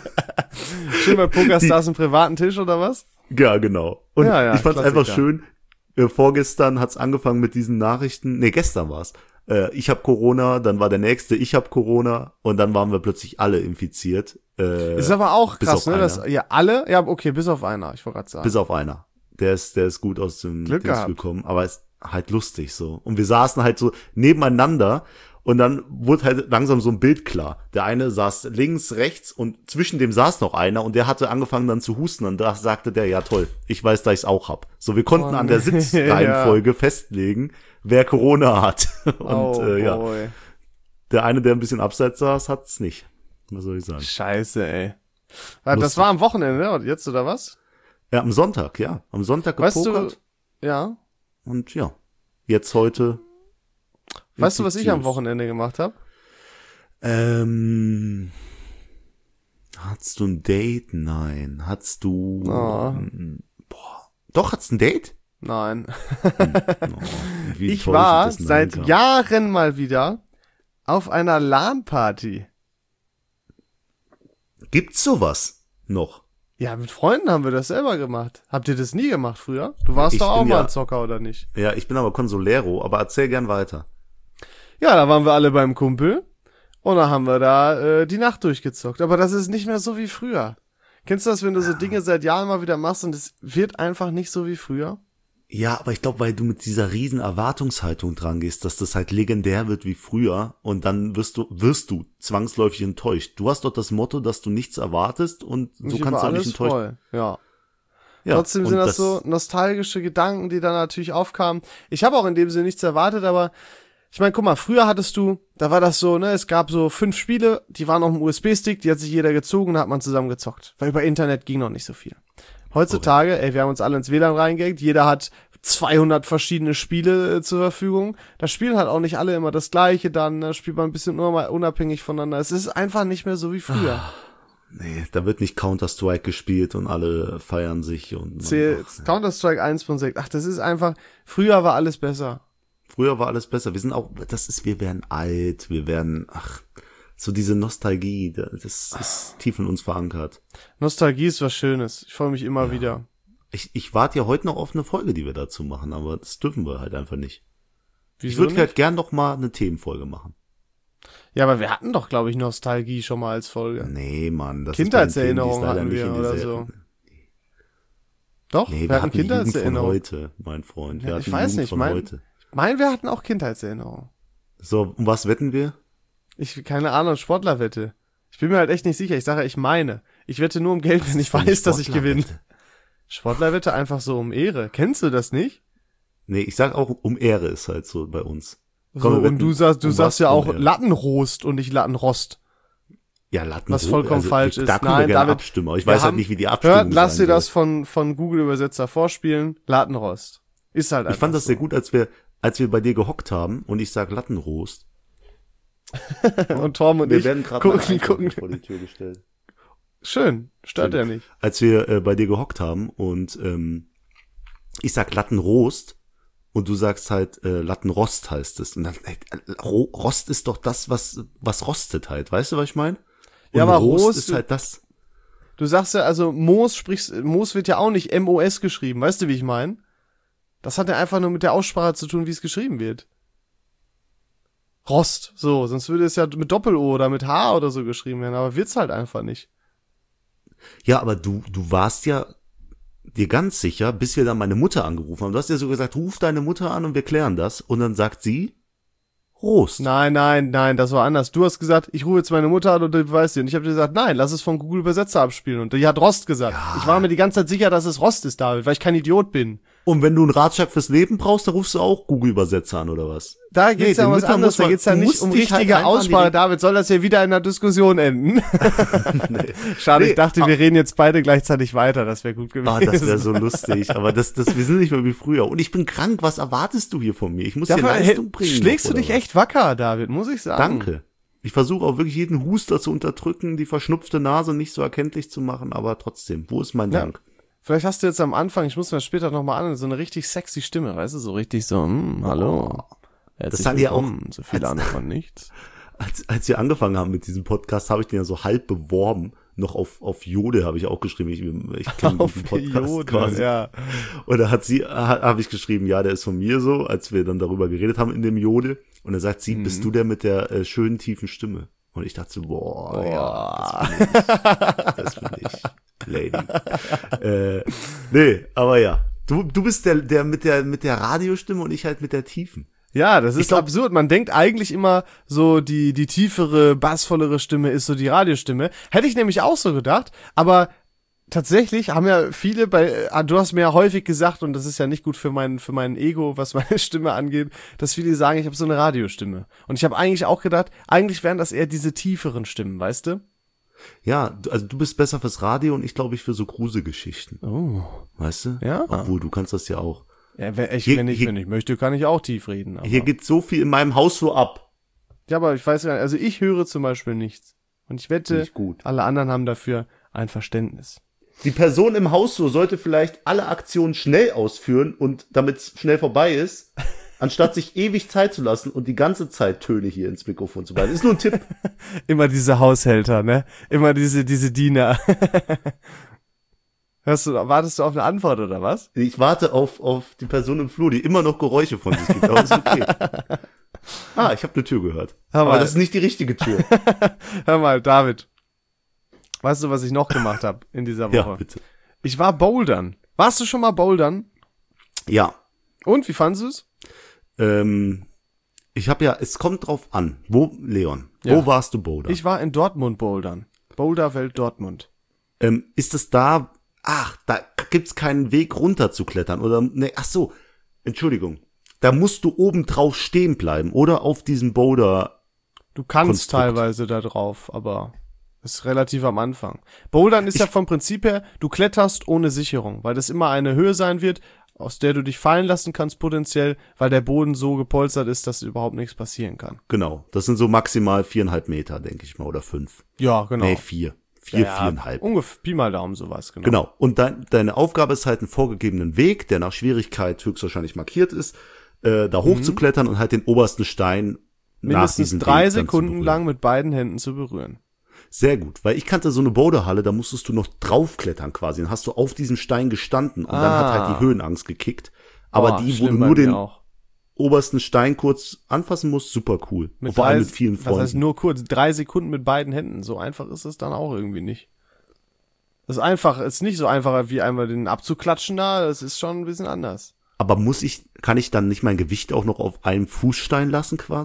Schön bei Pokerstars im privaten Tisch, oder was? Ja, genau. Und Ja, ich fand's Klassiker. einfach schön. Vorgestern hat's angefangen mit diesen Nachrichten. Nee, gestern war's. Ich habe Corona, dann war der nächste, ich habe Corona und dann waren wir plötzlich alle infiziert. Ist aber auch bis krass, auf ne? Dass einer. ja alle, ja, okay, bis auf einer, ich wollte gerade sagen. Bis auf einer. Der ist gut aus dem Glück Dings gehabt. gekommen, aber ist halt lustig so. Und wir saßen halt so nebeneinander und dann wurde halt langsam so ein Bild klar. Der eine saß links, rechts und zwischen dem saß noch einer und der hatte angefangen dann zu husten und da sagte der, ja toll, ich weiß, dass ich's auch hab. So, wir konnten an der nee. Sitzreihenfolge festlegen, wer Corona hat. Und ja, boy. der eine, der ein bisschen abseits saß, hat's nicht. Was soll ich sagen? Scheiße, ey. Das Lustig. war am Wochenende, ne? Und jetzt, oder was? Ja, am Sonntag, ja. Am Sonntag Weißt gepokert du, ja. und ja, jetzt heute. Weißt du, was ich am infiziert. Wochenende gemacht habe? Hattest du ein Date? Nein. Hattest du... Oh. Doch, hattest du ein Date? Nein. Oh, wie Ich enttäuschend war das Nein seit kam. Jahren mal wieder auf einer LAN-Party. Gibt's sowas noch? Ja, mit Freunden haben wir das selber gemacht. Habt ihr das nie gemacht früher? Du warst Ich doch auch bin mal ja- ein Zocker, oder nicht? Ja, ich bin aber Consolero, aber erzähl gern weiter. Ja, da waren wir alle beim Kumpel und da haben wir da die Nacht durchgezockt. Aber das ist nicht mehr so wie früher. Kennst du das, wenn du so Dinge seit Jahren mal wieder machst und es wird einfach nicht so wie früher? Ja, aber ich glaube, weil du mit dieser riesen Erwartungshaltung dran gehst, dass das halt legendär wird wie früher und dann wirst du zwangsläufig enttäuscht. Du hast doch das Motto, dass du nichts erwartest und so Ich kannst über du auch nicht alles enttäuscht. voll. Ja. Ja, Trotzdem und sind das so nostalgische Gedanken, die dann natürlich aufkamen. Ich habe auch in dem Sinne nichts erwartet, aber ich meine, guck mal, früher hattest du, da war das so, ne, es gab so 5 Spiele, die waren auf dem USB-Stick, die hat sich jeder gezogen, da hat man zusammen gezockt. Weil über Internet ging noch nicht so viel. Heutzutage, ey, wir haben uns alle ins WLAN reingehackt, jeder hat 200 verschiedene Spiele zur Verfügung. Da spielen halt auch nicht alle immer das Gleiche dann, da spielt man ein bisschen nur mal unabhängig voneinander. Es ist einfach nicht mehr so wie früher. Nee, da wird nicht Counter-Strike gespielt und alle feiern sich und Counter-Strike 1.6, ach, das ist einfach, früher war alles besser. früher war alles besser. Wir werden alt, so diese Nostalgie, das ist tief in uns verankert. Nostalgie ist was Schönes. Ich freue mich immer wieder. Ich warte ja heute noch auf eine Folge, die wir dazu machen, aber das dürfen wir halt einfach nicht. Ich Wieso würde nicht? halt gern noch mal eine Themenfolge machen. Ja, aber wir hatten doch, glaube ich, Nostalgie schon mal als Folge. Nee, Mann, das Kindheitserinnerungen ist bei den hatten Themen, die wir ist leider oder nicht in so. Doch, Nee, wir hatten die Jugend von Kindheitserinnerungen. heute, mein Freund. Wir Ja, hatten ich weiß die Jugend nicht, von heute. wir hatten auch Kindheitserinnerungen. So, um was wetten wir? Keine Ahnung, Sportlerwette. Ich bin mir halt echt nicht sicher. Ich sage, ich meine. Ich wette nur um Geld, wenn ich weiß, dass ich gewinne. Sportlerwette einfach so um Ehre. Kennst du das nicht? Nee, ich sag auch, um Ehre ist halt so bei uns. So, Komm, wir und wetten, du sagst ja auch Ehre. Lattenrost und nicht Lattenrost. Ja, Latten. Was vollkommen falsch ist. Da können wir Nein, gerne David, abstimmen, aber ich wir weiß halt haben- nicht, wie die Abstimmung Hört, lass dir sein das soll. von Google-Übersetzer vorspielen. Lattenrost. Ist halt einfach Ich fand das so. sehr gut, als wir bei dir gehockt haben und ich sag Lattenrost. Und Torm und Wir ich werden gerade mal gucken. vor die Tür gestellt. Schön. Stört ja nicht. Als wir bei dir gehockt haben und ich sag Lattenrost und du sagst halt Lattenrost heißt es. Und dann, Rost ist doch das, was rostet halt. Weißt du, was ich meine? Und Ja, aber Rost Rost- ist halt das. Du sagst ja, also Moos wird ja auch nicht M-O-S geschrieben. Weißt du, wie ich meine? Das hat ja einfach nur mit der Aussprache zu tun, wie es geschrieben wird. Rost, so, sonst würde es ja mit Doppel-O oder mit H oder so geschrieben werden, aber wird's halt einfach nicht. Ja, aber du warst ja dir ganz sicher, bis wir dann meine Mutter angerufen haben. Du hast ja so gesagt, ruf deine Mutter an und wir klären das. Und dann sagt sie, Rost. Nein, das war anders. Du hast gesagt, ich rufe jetzt meine Mutter an und die beweist dir. Und ich habe dir gesagt, nein, lass es von Google Übersetzer abspielen. Und die hat Rost gesagt. Ja. Ich war mir die ganze Zeit sicher, dass es Rost ist, David, weil ich kein Idiot bin. Und wenn du einen Ratschlag fürs Leben brauchst, dann rufst du auch Google-Übersetzer an, oder was? Da geht's Nee, ja um den was Müttern anderes. muss Da man- geht's ja du nicht musst um dich halt richtige einfach an die Aussprache. Regel- David, soll das hier wieder in einer Diskussion enden? Schade, Nee, ich dachte, wir reden jetzt beide gleichzeitig weiter. Das wäre gut gewesen. Ah, das wäre so lustig. Aber wir sind nicht mehr wie früher. Und ich bin krank. Was erwartest du hier von mir? Ich muss dir Dafür Leistung bringen. schlägst noch, du dich oder was? echt wacker, David, muss ich sagen. Danke. Ich versuche auch wirklich jeden Huster zu unterdrücken, die verschnupfte Nase nicht so erkenntlich zu machen, aber trotzdem, wo ist mein Ja. Dank? Vielleicht hast du jetzt am Anfang, ich muss mir später nochmal an, so eine richtig sexy Stimme, weißt du, so richtig so, hallo. Herzlich hat ja auch- willkommen, so viel Ahnung von nichts. Als wir angefangen haben mit diesem Podcast, habe ich den ja so halb beworben. Noch auf Jode habe ich auch geschrieben. Ich kenne Auf diesen Podcast Jode, quasi. ja. Und da habe ich geschrieben, ja, der ist von mir so, als wir dann darüber geredet haben in dem Jode. Und da sagt sie, bist du der mit der schönen tiefen Stimme? Und ich dachte so, boah. Ja, das bin ich. Lady. Nee, aber ja. Du bist der mit der Radiostimme und ich halt mit der tiefen. Ja, das ist glaub- absurd. Man denkt eigentlich immer so, die tiefere, bassvollere Stimme ist so die Radiostimme. Hätte ich nämlich auch so gedacht, aber tatsächlich haben ja viele du hast mir ja häufig gesagt, und das ist ja nicht gut für mein Ego, was meine Stimme angeht, dass viele sagen, ich habe so eine Radiostimme. Und ich habe eigentlich auch gedacht, eigentlich wären das eher diese tieferen Stimmen, weißt du? Ja, also du bist besser fürs Radio und ich glaube für so Gruselgeschichten. Oh. Weißt du? Ja. Obwohl, du kannst das ja auch. Ja, wenn ich möchte, kann ich auch tief reden. Aber. Hier geht so viel in meinem Haus so ab. Ja, aber ich weiß gar nicht, also ich höre zum Beispiel nichts. Und ich wette, Nicht gut. alle anderen haben dafür ein Verständnis. Die Person im Haus so sollte vielleicht alle Aktionen schnell ausführen und damit es schnell vorbei ist, anstatt sich ewig Zeit zu lassen und die ganze Zeit Töne hier ins Mikrofon zu bleiben. Ist nur ein Tipp. Immer diese Haushälter, ne? Immer diese Diener. Wartest du auf eine Antwort oder was? Ich warte auf die Person im Flur, die immer noch Geräusche von sich gibt, aber ist okay. Ich habe eine Tür gehört. Hör Aber mal. das ist nicht die richtige Tür. Hör mal, David. Weißt du, was ich noch gemacht habe in dieser Woche? Ja, bitte. Ich war bouldern. Warst du schon mal bouldern? Ja, Und, wie fandest du es? ich habe ja, es kommt drauf an. Leon, Ja. wo warst du Boulder? Ich war in Dortmund bouldern. Boulderwelt Dortmund. Ist es da gibt's keinen Weg runter zu klettern oder, ne, ach so, Entschuldigung. Da musst du oben drauf stehen bleiben oder auf diesem Boulder. Du kannst Konstrukt. teilweise da drauf, aber ist relativ am Anfang. Bouldern ist ja vom Prinzip her, du kletterst ohne Sicherung, weil das immer eine Höhe sein wird, aus der du dich fallen lassen kannst potenziell, weil der Boden so gepolstert ist, dass überhaupt nichts passieren kann. Genau, das sind so maximal 4,5 Meter, denke ich mal, oder 5. Ja, genau. Nee, 4. 4,5. Ungefähr, Pi mal Daumen, sowas, genau. Genau. Und deine Aufgabe ist halt einen vorgegebenen Weg, der nach Schwierigkeit höchstwahrscheinlich markiert ist, da hochzuklettern und halt den obersten Stein nach Mindestens diesem 3 Weg dann zu Sekunden berühren. lang mit beiden Händen zu berühren. Sehr gut, weil ich kannte so eine Boulderhalle, da musstest du noch draufklettern quasi. Dann hast du auf diesem Stein gestanden und dann hat halt die Höhenangst gekickt. Aber Oh, die, wo du schlimm bei nur mir den auch. obersten Stein kurz anfassen musst, super cool. Und vor allem mit vielen Was heißt Freunden. nur kurz? 3 Sekunden mit beiden Händen. So einfach ist es dann auch irgendwie nicht. Das ist einfach, ist nicht so einfach wie einmal den abzuklatschen da. Das ist schon ein bisschen anders. Aber kann ich dann nicht mein Gewicht auch noch auf einem Fußstein lassen quasi?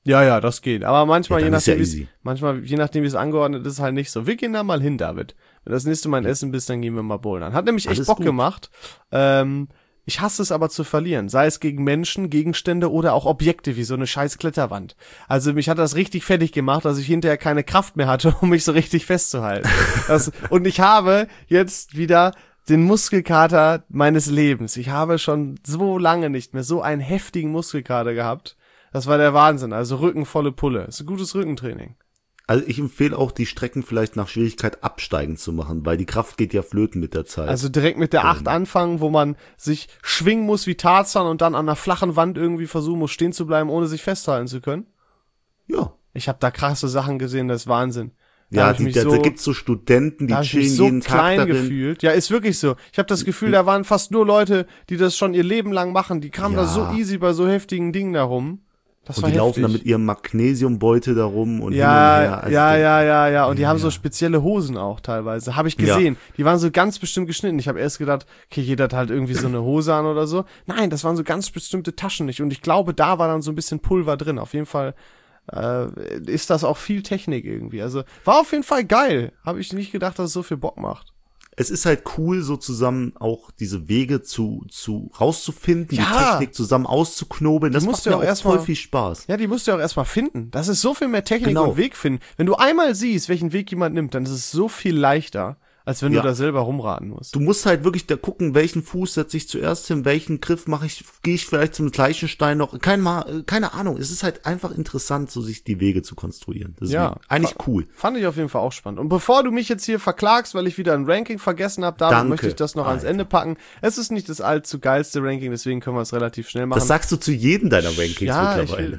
Ja, das geht. Aber manchmal, Ja, je dann ist ja nachdem, easy. je nachdem, wie es angeordnet ist, halt nicht so. Wir gehen da mal hin, David. Wenn das nächste Mal ein Essen bist, dann gehen wir mal bouldern. Hat nämlich echt Alles Bock gut. gemacht. Ich hasse es aber zu verlieren. Sei es gegen Menschen, Gegenstände oder auch Objekte, wie so eine scheiß Kletterwand. Also mich hat das richtig fertig gemacht, dass ich hinterher keine Kraft mehr hatte, um mich so richtig festzuhalten. Und ich habe jetzt wieder den Muskelkater meines Lebens. Ich habe schon so lange nicht mehr so einen heftigen Muskelkater gehabt. Das war der Wahnsinn. Also Rücken volle Pulle. Ist ein gutes Rückentraining. Also ich empfehle auch, die Strecken vielleicht nach Schwierigkeit absteigend zu machen, weil die Kraft geht ja flöten mit der Zeit. Also direkt mit der 8 anfangen, wo man sich schwingen muss wie Tarzan und dann an einer flachen Wand irgendwie versuchen muss, stehen zu bleiben, ohne sich festhalten zu können. ja. Ich habe da krasse Sachen gesehen, das ist Wahnsinn. Ja, da gibt's so Studenten, die Da habe ich mich chillen so jeden Tag klein darin. gefühlt. Ja, ist wirklich so. Ich habe das Gefühl, da waren fast nur Leute, die das schon ihr Leben lang machen. Die kamen Ja. da so easy bei so heftigen Dingen da rum. Das Und war die laufen dann heftig. mit ihrem Magnesiumbeutel da rum und hin und Ja, her. Also ja. Und die haben so spezielle Hosen auch teilweise. Habe ich gesehen. Die waren so ganz bestimmt geschnitten. Ich habe erst gedacht, okay, jeder hat halt irgendwie so eine Hose an oder so. Nein, das waren so ganz bestimmte Taschen nicht. Und ich glaube, da war dann so ein bisschen Pulver drin. Auf jeden Fall ist das auch viel Technik irgendwie. Also war auf jeden Fall geil. Habe ich nicht gedacht, dass es so viel Bock macht. Es ist halt cool, so zusammen auch diese Wege zu rauszufinden, Ja. die Technik zusammen auszuknobeln. Das musst macht du mir auch auch erstmal- voll viel Spaß. Ja, die musst du auch erstmal finden. Das ist so viel mehr Technik Genau. und Weg finden. Wenn du einmal siehst, welchen Weg jemand nimmt, dann ist es so viel leichter, als wenn Ja. du da selber rumraten musst. Du musst halt wirklich da gucken, welchen Fuß setze ich zuerst hin, welchen Griff gehe ich vielleicht zum gleichen Stein noch. Keine Ahnung. Es ist halt einfach interessant, so sich die Wege zu konstruieren. Deswegen Ja. eigentlich cool. Fand ich auf jeden Fall auch spannend. Und bevor du mich jetzt hier verklagst, weil ich wieder ein Ranking vergessen habe, David, Danke. möchte ich das noch ans Ende packen. Es ist nicht das allzu geilste Ranking, deswegen können wir es relativ schnell machen. Das sagst du zu jedem deiner Rankings ja, mittlerweile.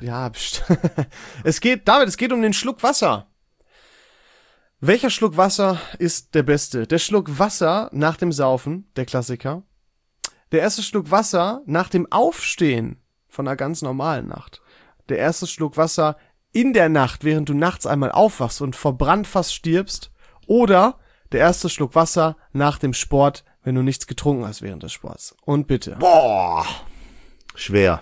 es geht um den Schluck Wasser. Welcher Schluck Wasser ist der beste? Der Schluck Wasser nach dem Saufen, der Klassiker. Der erste Schluck Wasser nach dem Aufstehen von einer ganz normalen Nacht. Der erste Schluck Wasser in der Nacht, während du nachts einmal aufwachst und verbrannt fast stirbst. Oder der erste Schluck Wasser nach dem Sport, wenn du nichts getrunken hast während des Sports. Und bitte. Boah. Schwer.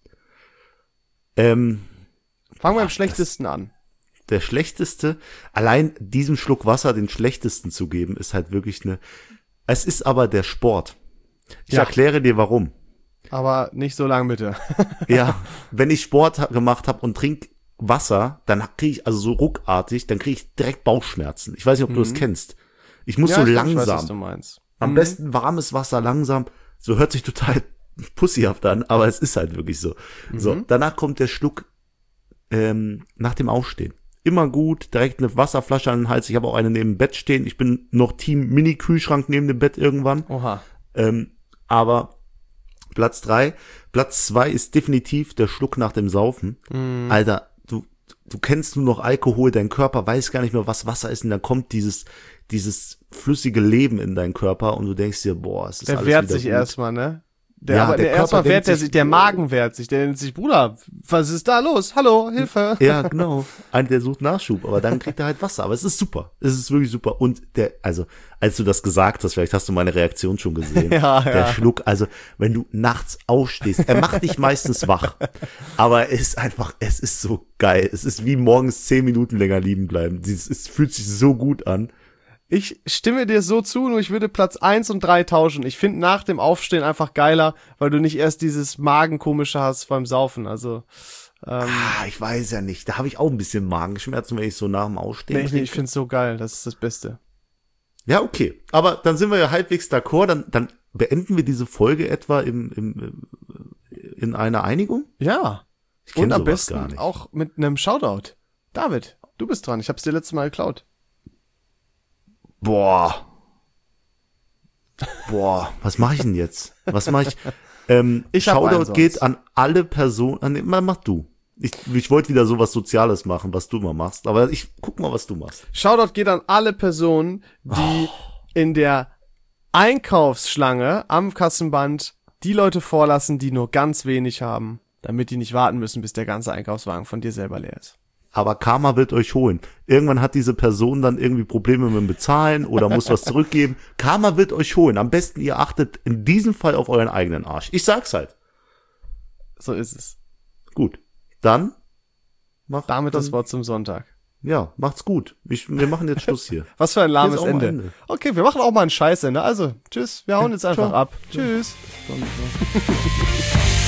Fangen wir am schlechtesten an. Der schlechteste, allein diesem Schluck Wasser den schlechtesten zu geben, ist halt wirklich es ist aber der Sport. Ich Ja. erkläre dir warum. Aber nicht so lang bitte. Ja, wenn ich Sport gemacht habe und trink Wasser, dann kriege ich, also so ruckartig, dann kriege ich direkt Bauchschmerzen. Ich weiß nicht, ob du das kennst. Ich muss so ich glaub, ich langsam. weiß, was du meinst. Am besten warmes Wasser langsam. So hört sich total pussyhaft an, aber es ist halt wirklich so. So, danach kommt der Schluck nach dem Aufstehen. Immer gut, direkt eine Wasserflasche an den Hals. Ich habe auch eine neben dem Bett stehen. Ich bin noch Team Mini-Kühlschrank neben dem Bett irgendwann. Oha. Aber Platz 3. Platz 2 ist definitiv der Schluck nach dem Saufen. Alter, du kennst nur noch Alkohol, dein Körper weiß gar nicht mehr, was Wasser ist, und dann kommt dieses flüssige Leben in deinen Körper und du denkst dir, boah, es ist Der alles wehrt wieder sich gut. erstmal, ne? Ja, der erstmal Körper wehrt denkt der sich, sich, der Magen wehrt sich, der nennt sich, Bruder, was ist da los? Hallo, Hilfe. Ja, genau. Einer, der sucht Nachschub, aber dann kriegt er halt Wasser. Aber es ist super. Es ist wirklich super. Und als du das gesagt hast, vielleicht hast du meine Reaktion schon gesehen. Ja. Der Schluck, also wenn du nachts aufstehst, er macht dich meistens wach. Aber es ist so geil. Es ist wie morgens 10 Minuten länger liegen bleiben. Es fühlt sich so gut an. Ich stimme dir so zu, nur ich würde Platz 1 und 3 tauschen. Ich finde nach dem Aufstehen einfach geiler, weil du nicht erst dieses Magenkomische hast beim Saufen. Also, Ich weiß ja nicht. Da habe ich auch ein bisschen Magenschmerzen, wenn ich so nach dem Aufstehen nee, trinke. ich find's so geil. Das ist das Beste. Ja, okay. Aber dann sind wir ja halbwegs d'accord. Dann beenden wir diese Folge etwa in einer Einigung? Ja. Ich kenn Und am sowas besten gar nicht. auch mit einem Shoutout. David, du bist dran. Ich hab's dir letztes Mal geklaut. Boah, was mache ich denn jetzt? Was mache ich? Ich hab einen Shoutout sonst. geht an alle Personen. Mach du. Ich wollte wieder sowas Soziales machen, was du immer machst. Aber ich guck mal, was du machst. Shoutout geht an alle Personen, die in der Einkaufsschlange am Kassenband die Leute vorlassen, die nur ganz wenig haben, damit die nicht warten müssen, bis der ganze Einkaufswagen von dir selber leer ist. Aber Karma wird euch holen. Irgendwann hat diese Person dann irgendwie Probleme mit dem Bezahlen oder muss was zurückgeben. Karma wird euch holen. Am besten ihr achtet in diesem Fall auf euren eigenen Arsch. Ich sag's halt. So ist es. Gut. Dann Damit das Wort zum Sonntag. Ja, macht's gut. Wir machen jetzt Schluss hier. Was für ein lahmes Hier ist auch mal Ende. Okay, wir machen auch mal ein Scheißende. Also, tschüss, wir hauen jetzt einfach ciao. ab. Tschüss. Ciao.